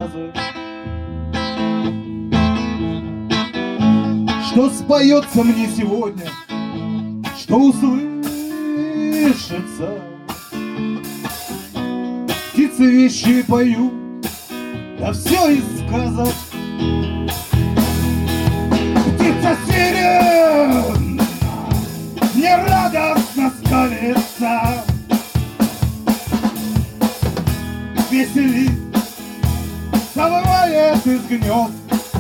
фразы, что споется мне сегодня, что услышится. Птицы вещи поют, да все из сказок. Птица сирен нерадостно скалится, веселит, совывает из гнезд.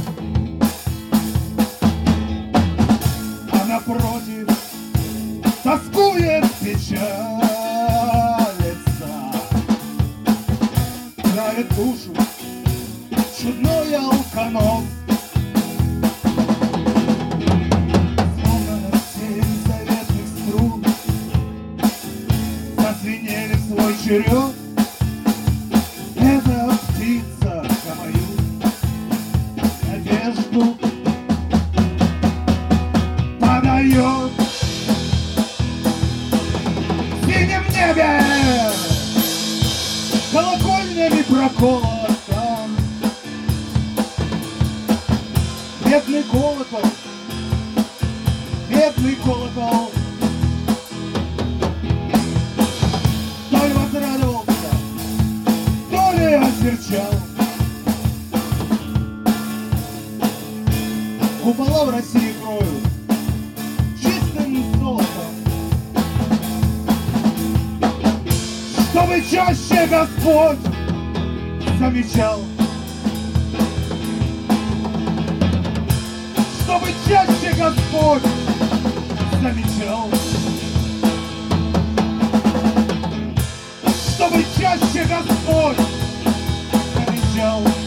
А напротив тоскует, печалится, травит душу чудной алканов. Словно на 7 заветных струн зазвенели в свой черед. Эта птица за мою надежду подает. В синем небе колокольнями проколотом бедный колокол, бедный колокол. То ли возрадовался, то ли осерчал. Купола в России кроют чистым золотом, чтобы чаще Господь замечал, чтобы чаще Господь замечал, чтобы чаще Господь замечал.